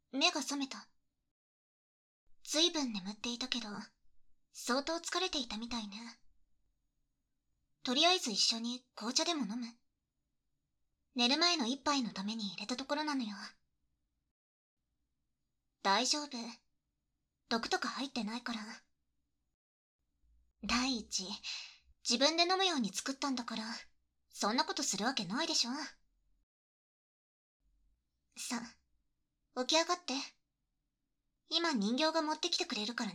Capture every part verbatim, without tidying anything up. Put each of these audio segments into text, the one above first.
目が覚めた。ずいぶん眠っていたけど、相当疲れていたみたいね。とりあえず一緒に紅茶でも飲む？寝る前の一杯のために入れたところなのよ。大丈夫。毒とか入ってないから。第一、自分で飲むように作ったんだから、そんなことするわけないでしょ。さあ、起き上がって。今人形が持ってきてくれるからね。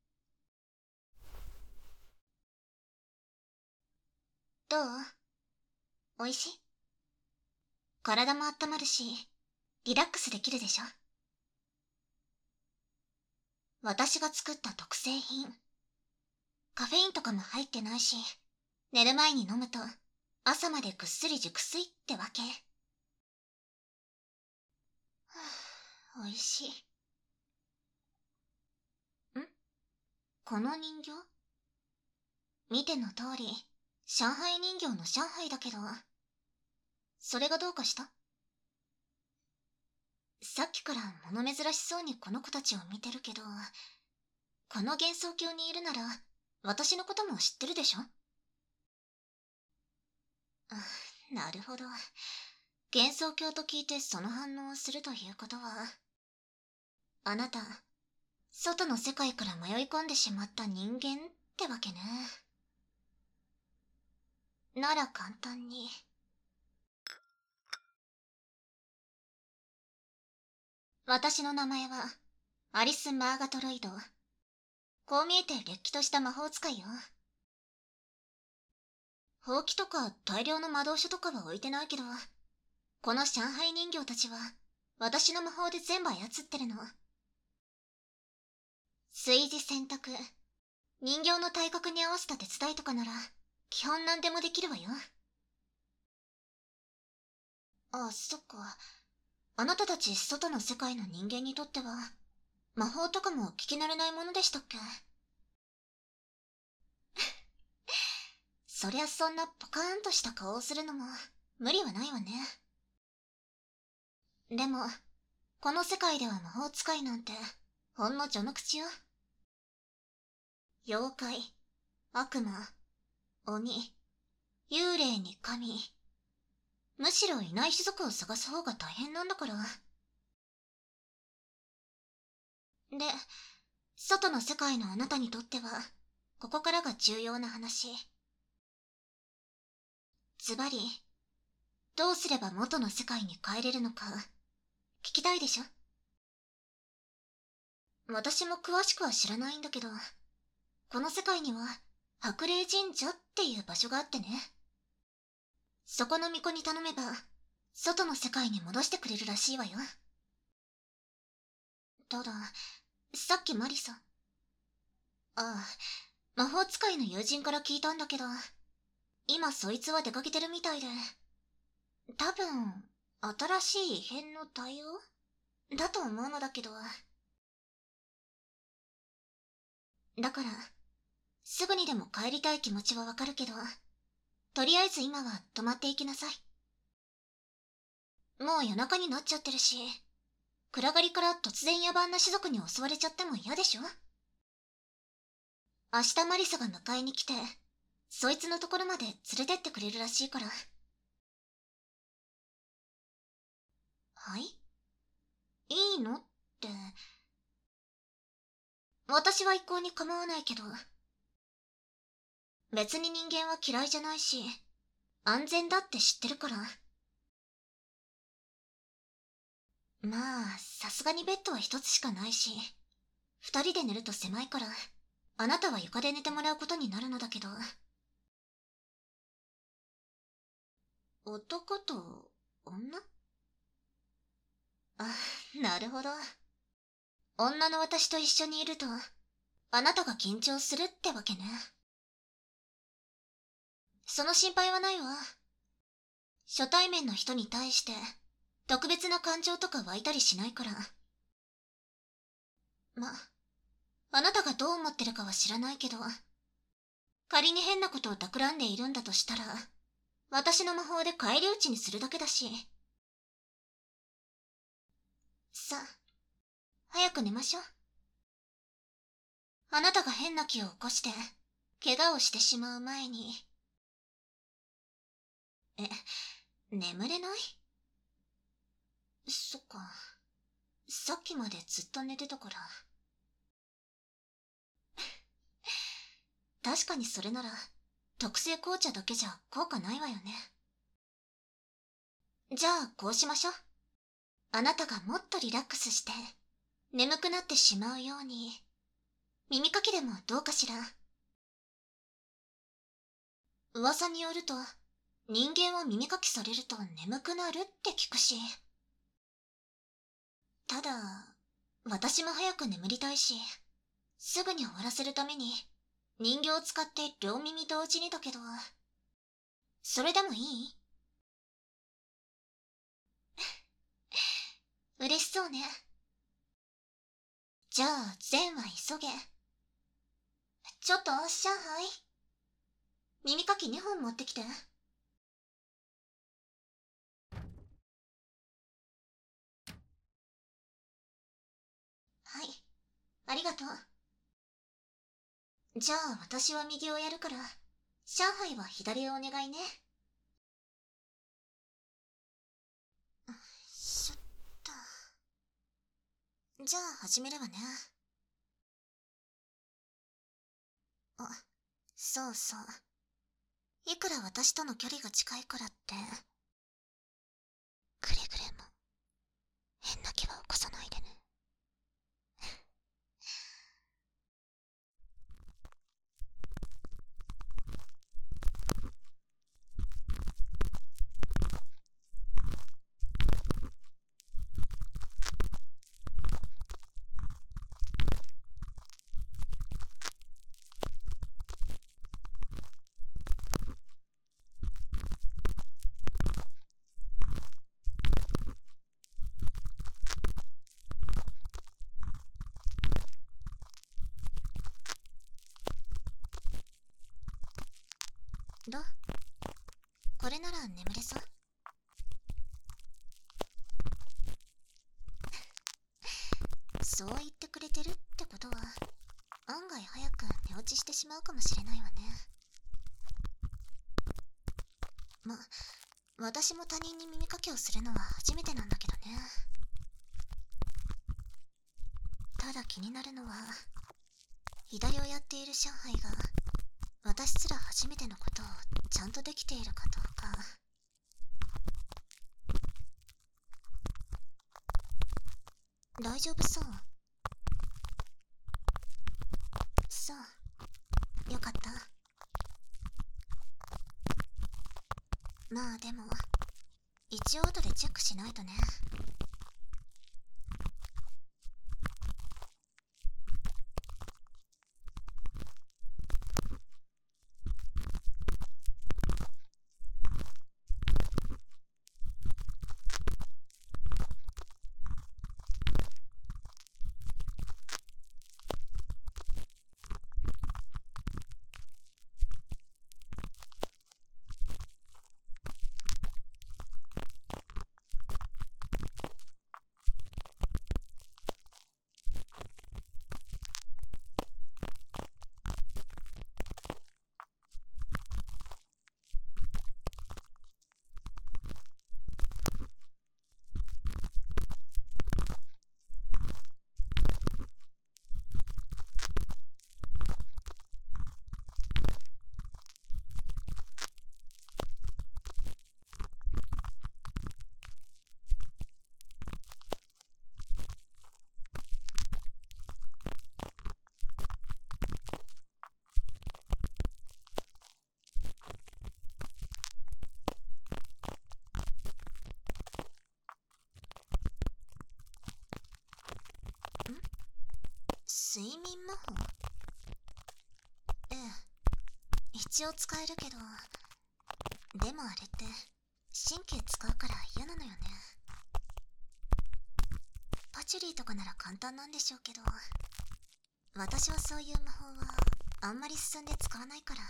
どう？おいしい？体も温まるし、リラックスできるでしょ。私が作った特製品。カフェインとかも入ってないし、寝る前に飲むと朝までぐっすり熟睡ってわけ。はあ、おいしい。ん？この人形？見ての通り、上海人形の上海だけど、それがどうかした？さっきから物珍しそうにこの子たちを見てるけど、この幻想郷にいるなら、私のことも知ってるでしょ？あ、なるほど。幻想郷と聞いてその反応をするということは、あなた、外の世界から迷い込んでしまった人間ってわけね。なら簡単に。私の名前は、アリス・マーガトロイド。こう見えてれっきとした魔法使いよ。ほうきとか大量の魔導書とかは置いてないけど、この上海人形たちは、私の魔法で全部操ってるの。炊事洗濯、人形の体格に合わせた手伝いとかなら、基本何でもできるわよ。あ、そっか。あなたたち外の世界の人間にとっては、魔法とかも聞き慣れないものでしたっけ？そりゃそんなポカーンとした顔をするのも無理はないわね。でも、この世界では魔法使いなんてほんの序の口よ。妖怪、悪魔、鬼、幽霊に神。むしろいない種族を探す方が大変なんだから。で、外の世界のあなたにとっては、ここからが重要な話。ズバリ、どうすれば元の世界に帰れるのか、聞きたいでしょ？私も詳しくは知らないんだけど、この世界には、白霊神社っていう場所があってね。そこの巫女に頼めば、外の世界に戻してくれるらしいわよ。ただ、さっきマリサ。ああ、魔法使いの友人から聞いたんだけど、今そいつは出かけてるみたいで、多分、新しい異変の対応だと思うのだけど。だから、すぐにでも帰りたい気持ちはわかるけど、とりあえず今は泊まっていきなさい。もう夜中になっちゃってるし、暗がりから突然野蛮な種族に襲われちゃっても嫌でしょ？明日マリサが迎えに来て、そいつのところまで連れてってくれるらしいから。はい？いいのって。私は一向に構わないけど。別に人間は嫌いじゃないし、安全だって知ってるから。まあ、さすがにベッドは一つしかないし、二人で寝ると狭いから、あなたは床で寝てもらうことになるのだけど。男と女？あ、なるほど。女の私と一緒にいると、あなたが緊張するってわけね。その心配はないわ。初対面の人に対して、特別な感情とか湧いたりしないから。ま、あなたがどう思ってるかは知らないけど、仮に変なことを企んでいるんだとしたら、私の魔法で返り討ちにするだけだし。さあ、 早く寝ましょう。あなたが変な気を起こして、怪我をしてしまう前に。え、眠れない？そっか。さっきまでずっと寝てたから。確かにそれなら、特製紅茶だけじゃ効果ないわよね。じゃあ、こうしましょう。あなたがもっとリラックスして、眠くなってしまうように、耳かきでもどうかしら。噂によると、人間は耳かきされると眠くなるって聞くし。ただ、私も早く眠りたいし、すぐに終わらせるために、人形を使って両耳同時にだけど、それでもいい？嬉しそうね。じゃあ、善は急げ。ちょっと、上海。耳かきにほん持ってきて。はい、ありがとう。じゃあ、私は右をやるから、上海は左をお願いね。しょっと。じゃあ、始めるわね。あ、そうそう。いくら私との距離が近いからって、くれぐれも、変な気は起こさないでね。どう？これなら眠れそう？そう言ってくれてるってことは、案外早く寝落ちしてしまうかもしれないわね。ま、私も他人に耳かきをするのは初めてなんだけどね。ただ気になるのは、左をやっている上海が、私すら初めてのことをちゃんとできているかどうか。大丈夫そう？そう、よかった。まあでも、一応後でチェックしないとね。睡眠魔法？ええ、一応使えるけど、でもあれって神経使うから嫌なのよね。パチュリーとかなら簡単なんでしょうけど、私はそういう魔法はあんまり進んで使わないから。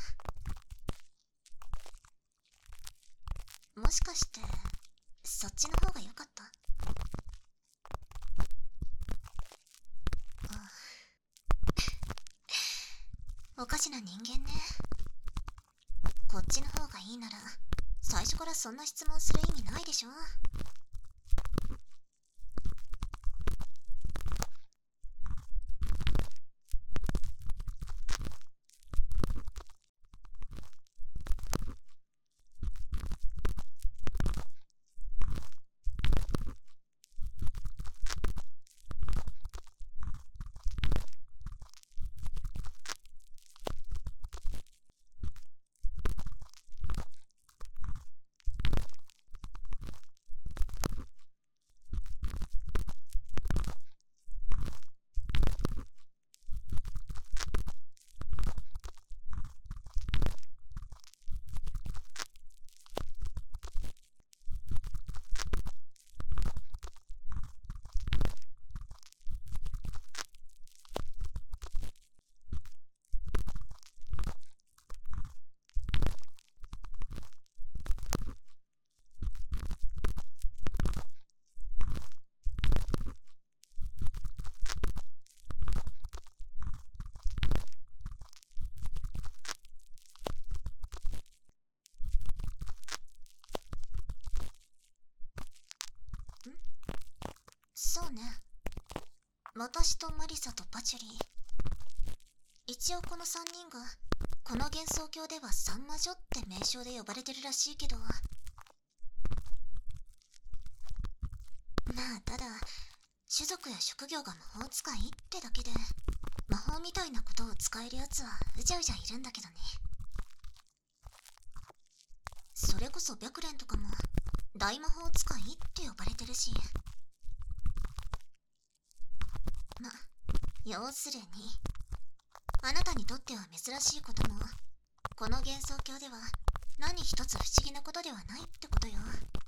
もしかしてそっちの方が良かった？ かしな人間ね。こっちの方がいいなら最初からそんな質問する意味ないでしょ。そうね。私とマリサとパチュリー。一応このさんにんがこの幻想郷では三魔女って名称で呼ばれてるらしいけど、まあただ種族や職業が魔法使いってだけで魔法みたいなことを使えるやつはうじゃうじゃいるんだけどね。それこそ白蓮とかも大魔法使いって呼ばれてるし、ま、要するにあなたにとっては珍しいこともこの幻想郷では何一つ不思議なことではないってことよ。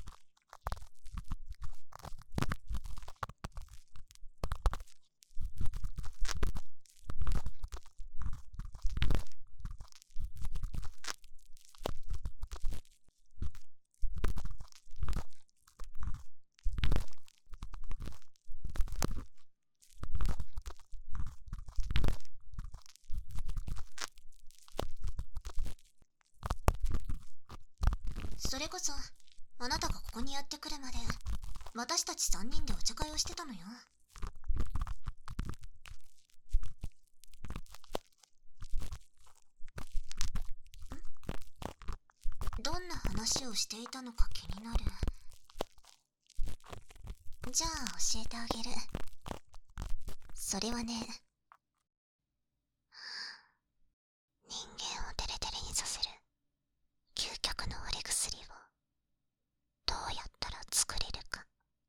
それこそあなたがここにやってくるまで私たちさんにんでお茶会をしてたのよ。ん？どんな話をしていたのか気になる。じゃあ教えてあげる。それはね、人間をデレデレにさせる究極の割り薬をどうやったら作れるか。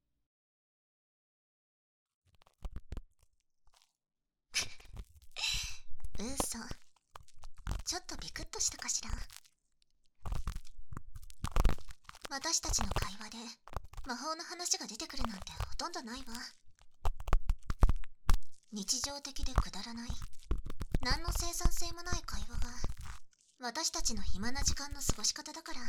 嘘。ちょっとビクッとしたかしら。私たちの会話で魔法の話が出てくるなんてほとんどないわ。日常的でくだらない何の生産性もない会話が私たちの暇な時間の過ごし方だから。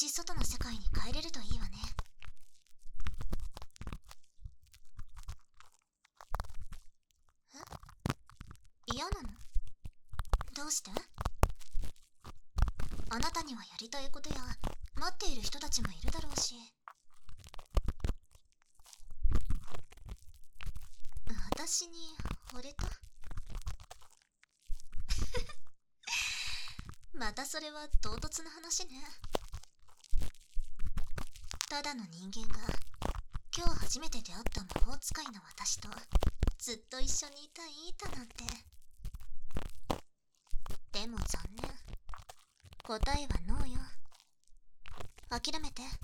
事外の世界に帰れるといいわね。え？嫌なの？どうして？あなたにはやりたいことや待っている人たちもいるだろうし。私に惚れた？またそれは唐突な話ね。ただの人間が今日初めて出会った魔法使いの私とずっと一緒にいたいいたなんて。でも残念、答えはノーよ。諦めて。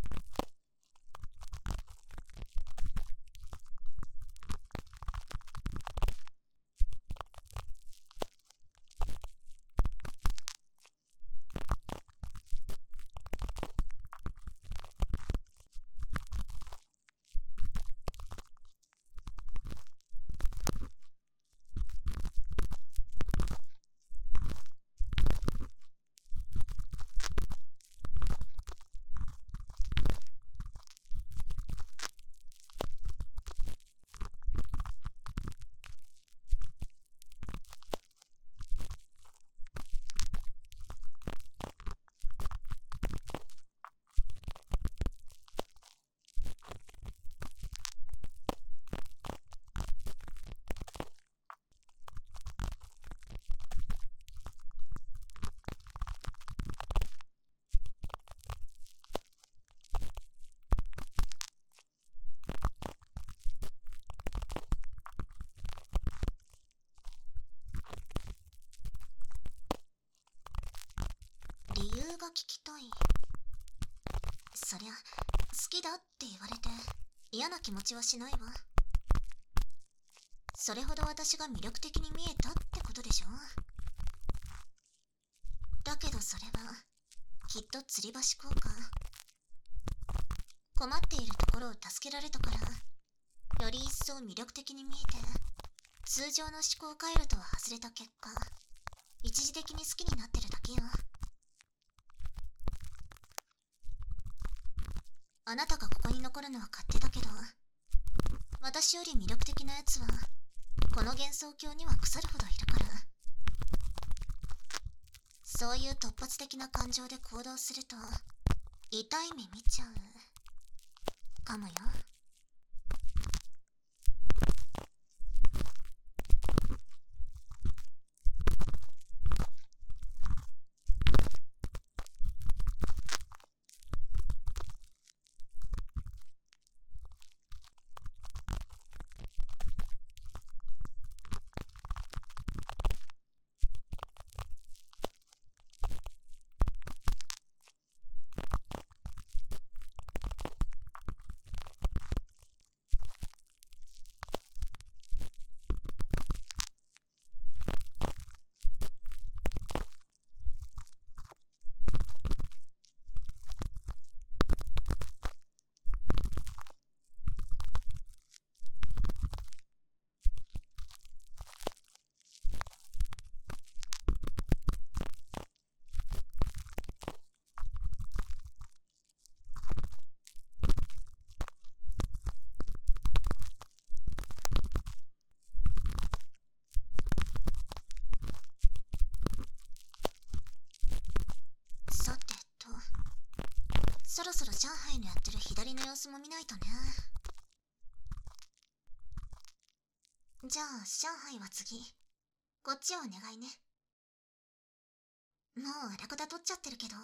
理由が聞きたい。そりゃ好きだって言われて嫌な気持ちはしないわ。それほど私が魅力的に見えたってことでしょ。だけどそれはきっと吊り橋効果。困っているところを助けられたからより一層魅力的に見えて、通常の思考回路とは外れた結果一時的に好きになってるだけよ。あなたがここに残るのは勝手だけど、私より魅力的なやつはこの幻想郷には腐るほどいるから。そういう突発的な感情で行動すると痛い目見ちゃうかもよ。さてと、そろそろ上海のやってる左の様子も見ないとね。じゃあ上海は次こっちをお願いね。もうラクダ取っちゃってるけど。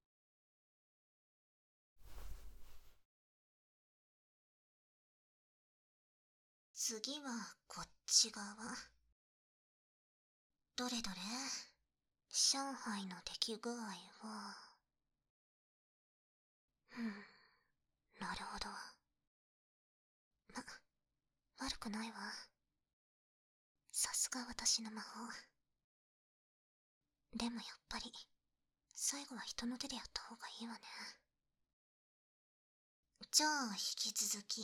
次はこっち側。どれどれ、上海の出来具合は。うん、なるほど。ま、悪くないわ。さすが私の魔法。でもやっぱり最後は人の手でやった方がいいわね。じゃあ引き続き。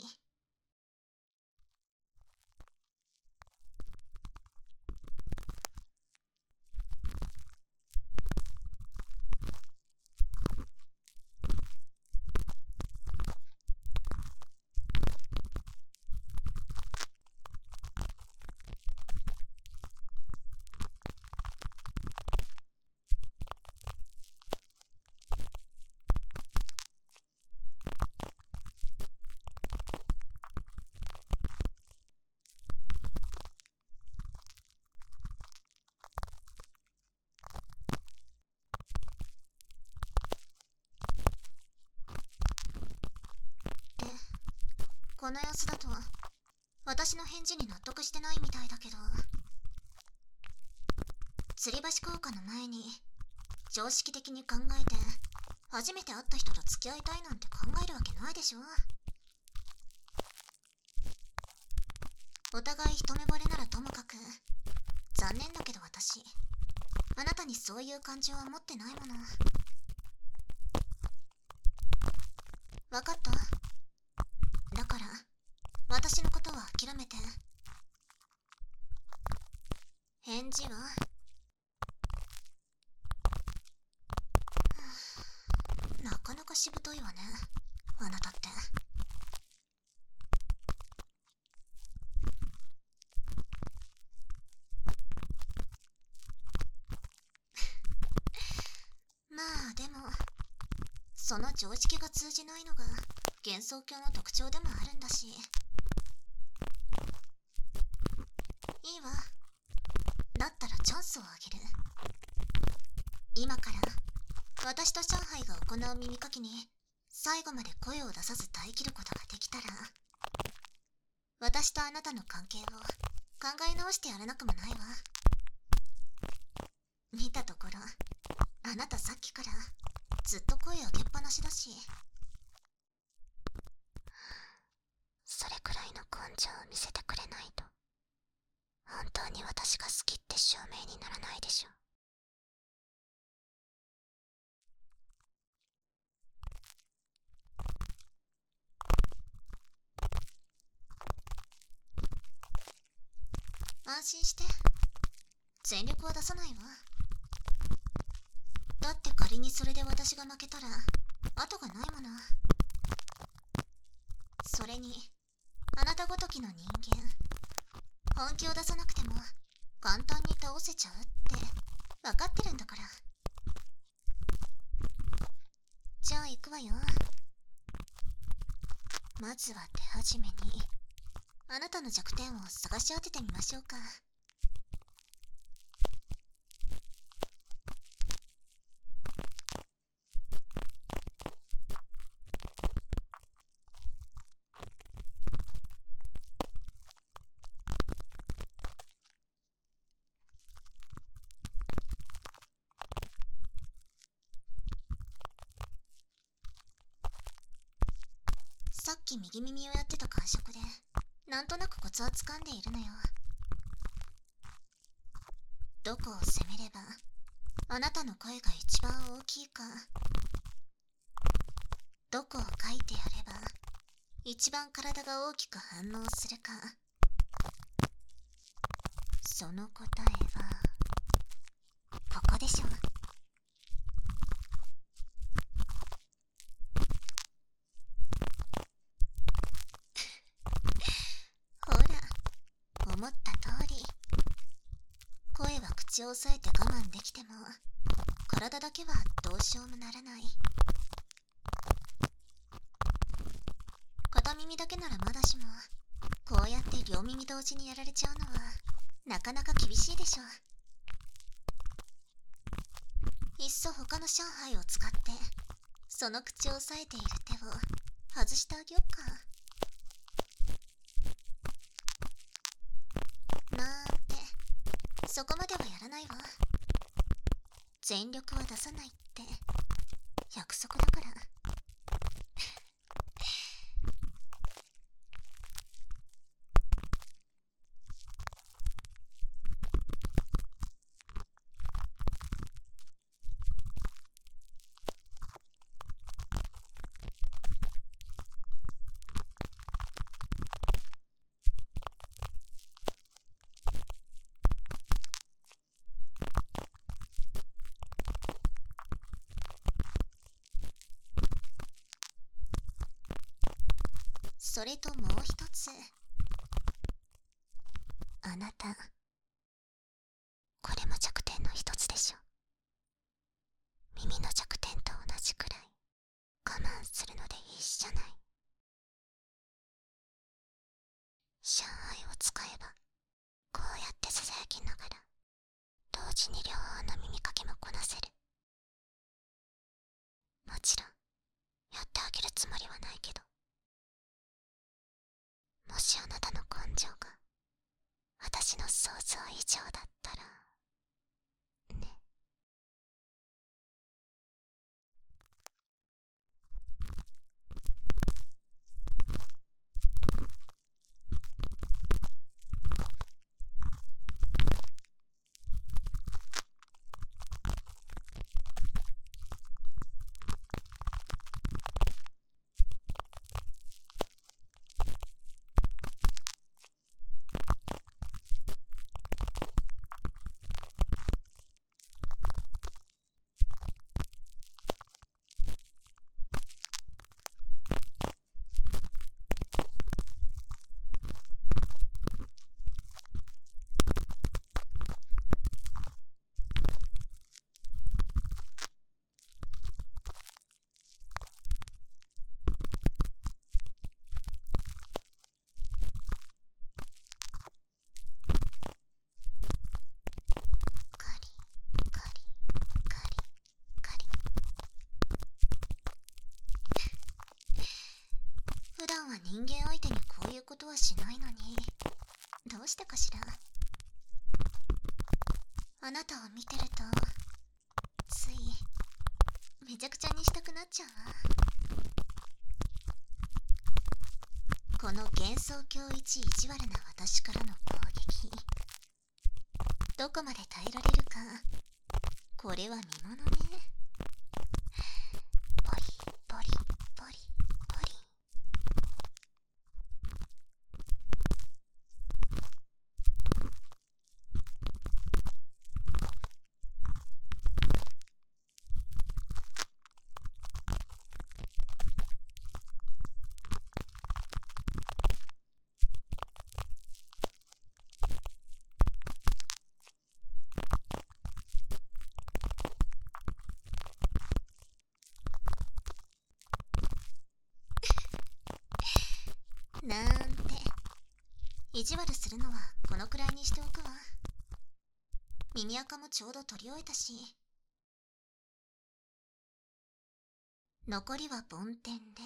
の様子だと私の返事に納得してないみたいだけど、吊り橋効果の前に常識的に考えて初めて会った人と付き合いたいなんて考えるわけないでしょ。お互い一目惚れならともかく、残念だけど私あなたにそういう感情は持ってないもの。わかった？だから私のことは諦めて。返事は？なかなかしぶといわね、あなたって。まあでもその常識が通じないのが幻想郷の特徴でもあるんだし。いいわ、だったらチャンスをあげる。今から私と上海が行う耳かきに最後まで声を出さず耐え切ることができたら、私とあなたの関係を考え直してやらなくもないわ。見たところあなたさっきからずっと声上げっぱなしだし。それくらいの根性を見せてくれないと本当に私が好きって証明にならないでしょ。安心して、全力は出さないわ。だって仮にそれで私が負けたら後がないもの。それにあなたごときの人間、本気を出さなくても簡単に倒せちゃうって分かってるんだから。じゃあ行くわよ。まずは手始めにあなたの弱点を探し当ててみましょうか。さっき右耳をやってた感触でなんとなくコツはつかんでいるのよ。どこを攻めればあなたの声が一番大きいか、どこを書いてやれば一番体が大きく反応するか、その答えはここでしょ。ほら、思った通り。声は口を押さえて我慢できても体だけはどうしようもならない。片耳だけならまだしも、こうやって両耳同時にやられちゃうのはなかなか厳しいでしょ。いっそ他の上海を使ってその口を押さえている手を外してあげよっか。なんてそこまではやらないわ。全力は出さないって約束だから。それともう一つ、あなたこれも弱点の一つでしょ。耳の弱点と同じくらい我慢するので必死じゃない。上海を使えばこうやってささやきながら同時に両方の耳かきもこなせる。もちろんやってあげるつもりはないけど。 もしあなたの感情が私の想像以上だったらね。カリカリカリカリ。普段は人間相手にこういうことはしないのに、どうしてかしら。あなたを見てるとついめちゃくちゃにしたくなっちゃうわ。この幻想郷一意地悪な私からの攻撃、どこまで耐えられるか、これは見ものね。ポリポリポリポリ。なんて意地悪するのはこのくらいにしておくわ。耳垢もちょうど取り終えたし、残りは梵天で。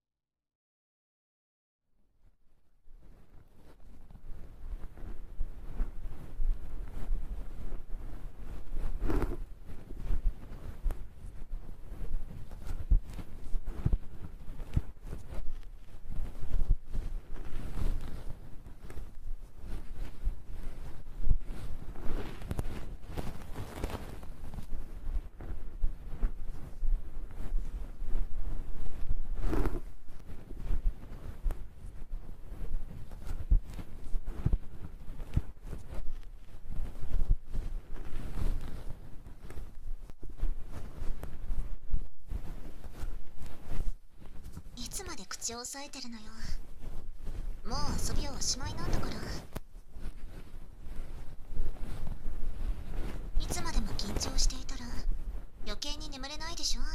いつまで口を押さえてるのよ。もう遊びはおしまいなんだから。いつまでも緊張していたら余計に眠れないでしょ。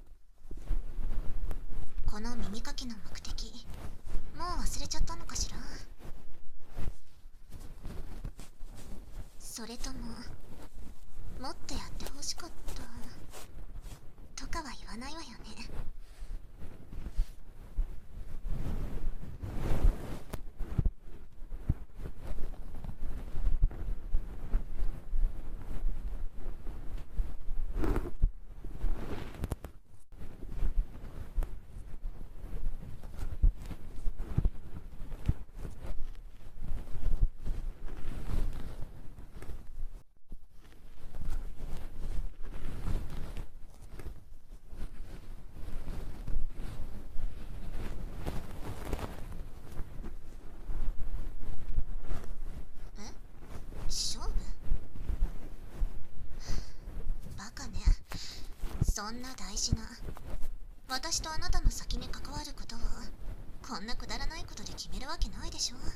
この耳かきの目的、もう忘れちゃったのかしら。それとももっとやってほしかったとかは言わないわよね。勝負？バカね。そんな大事な私とあなたの先に関わることをこんなくだらないことで決めるわけないでしょ。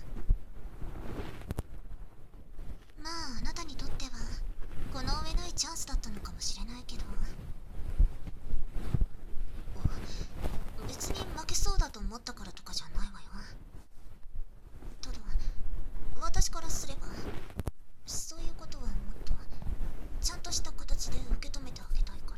まああなたにとってはこの上ないチャンスだったのかもしれないけど、別に負けそうだと思ったからとかじゃないわよ。ただ私からすればそういうことはもっとちゃんとした形で受け止めてあげたいから。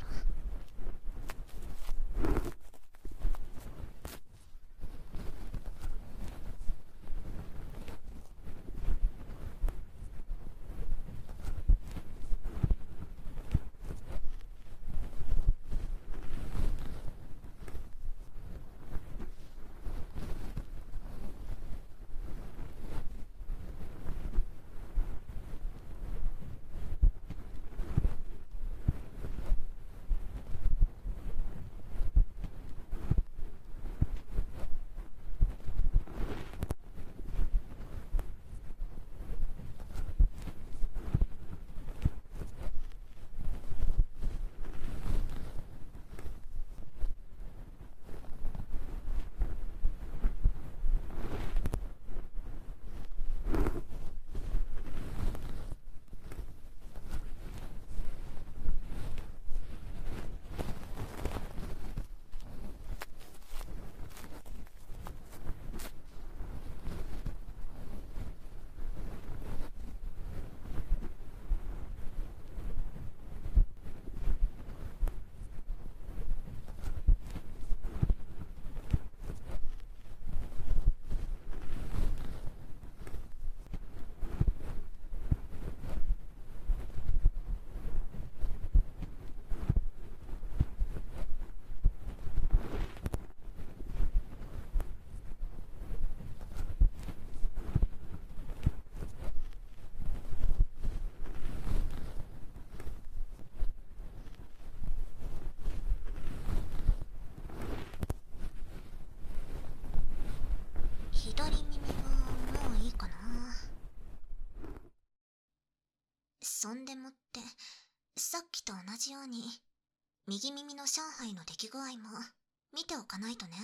そんでもって、さっきと同じように、右耳の上海の出来具合も見ておかないとね。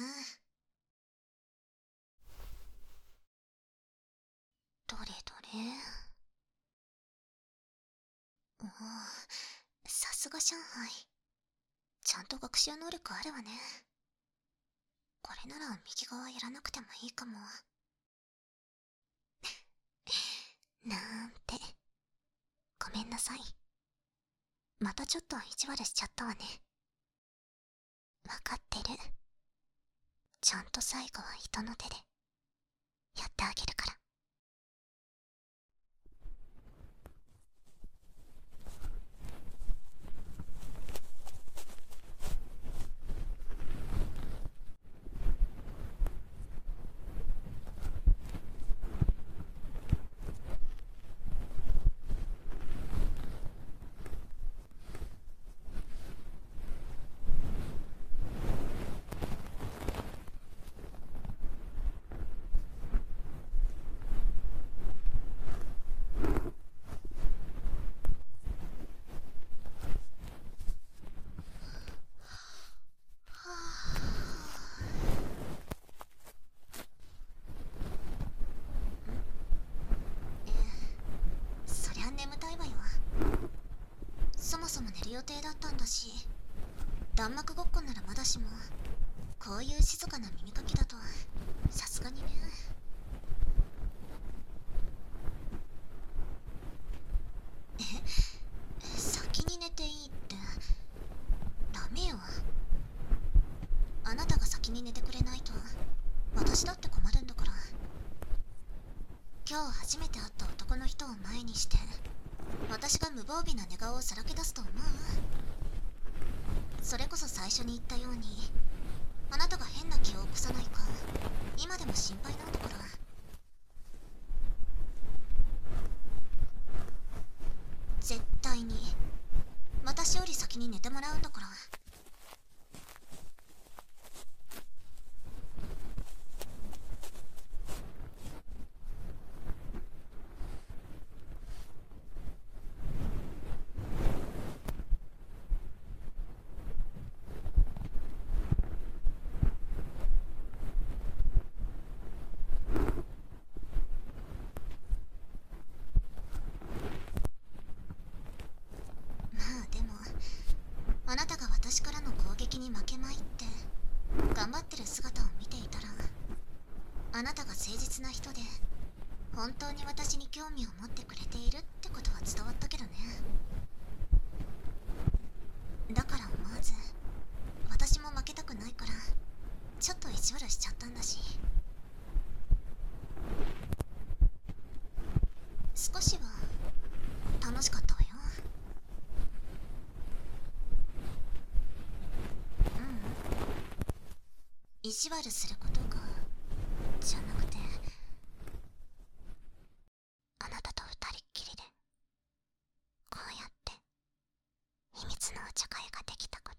どれどれ。おお、さすが上海。ちゃんと学習能力あるわね。これなら右側やらなくてもいいかも。なんて。ごめんなさい。またちょっと意地悪しちゃったわね。わかってる。ちゃんと最後は人の手でやってあげるから。そりゃ眠たいわよ。そもそも寝る予定だったんだし、弾幕ごっこならまだしも、こういう静かな耳かきだとさすがにね。え、先に寝ていいってダメよ。あなたが先に寝てくれないと私だって困るんだから。今日初めて会った男の人を前にして私が無防備な寝顔をさらけ出すと思う？それこそ最初に言ったように、あなたが変な気を起こさないか今でも心配なんだから。絶対に私より先に寝てもらうんだから。まあでも、あなたが私からの攻撃に負けまいって頑張ってる姿を見ていたら、あなたが誠実な人で本当に私に興味を持ってくれているってことは伝わったけどね。だから思わず、私も負けたくないからちょっと意地悪しちゃったんだし。少しは楽しかったわよ。うん、意地悪することがじゃなくて、あなたと二人っきりでこうやって秘密のお茶会ができたこと。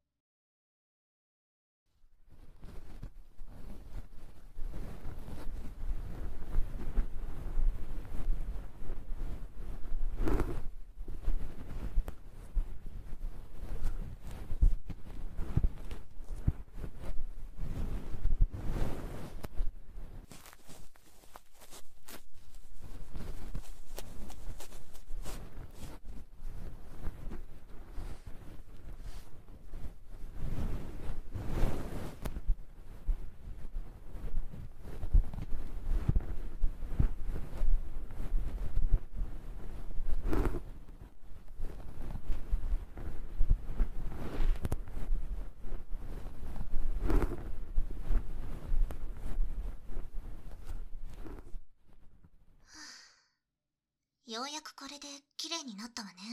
ようやくこれで綺麗になったわね。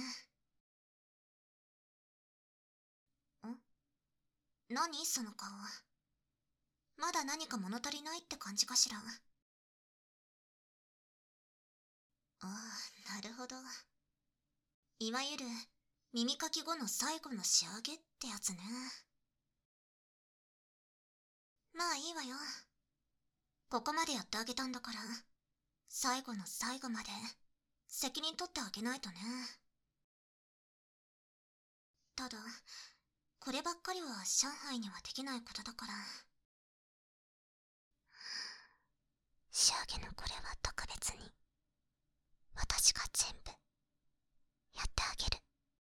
ん？何その顔。まだ何か物足りないって感じかしら。ああ、なるほど。いわゆる耳かき後の最後の仕上げってやつね。まあいいわよ。ここまでやってあげたんだから、最後の最後まで責任取ってあげないとね。ただ、こればっかりは上海にはできないことだから。仕上げのこれは特別に、私が全部、やってあげる。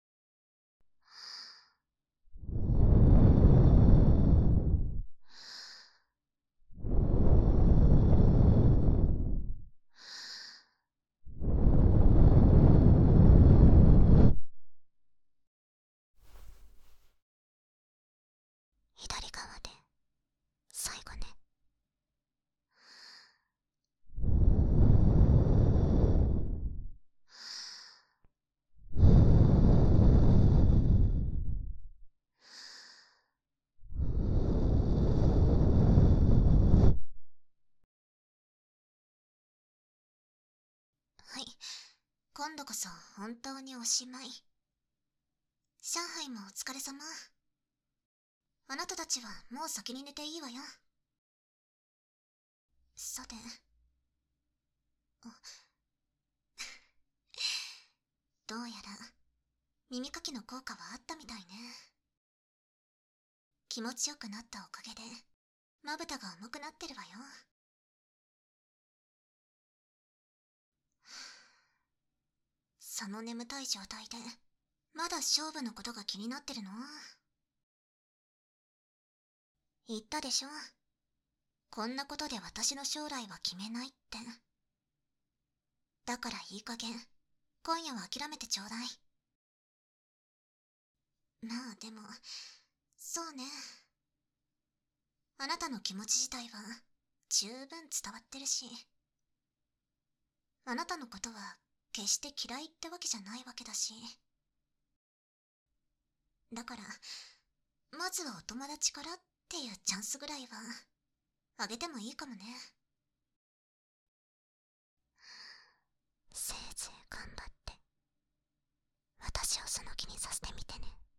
左側で、最後ね。はい、今度こそ本当におしまい。上海もお疲れ様。あなたたちはもう先に寝ていいわよ。さて、あどうやら耳かきの効果はあったみたいね。気持ちよくなったおかげでまぶたが重くなってるわよ。その眠たい状態でまだ勝負のことが気になってるの？言ったでしょ、こんなことで私の将来は決めないって。だからいい加減今夜は諦めてちょうだい。まあでも、そうね、あなたの気持ち自体は十分伝わってるし、あなたのことは決して嫌いってわけじゃないわけだし。だからまずはお友達からっていうチャンスぐらいはあげてもいいかもね。せいぜい頑張って私をその気にさせてみてね。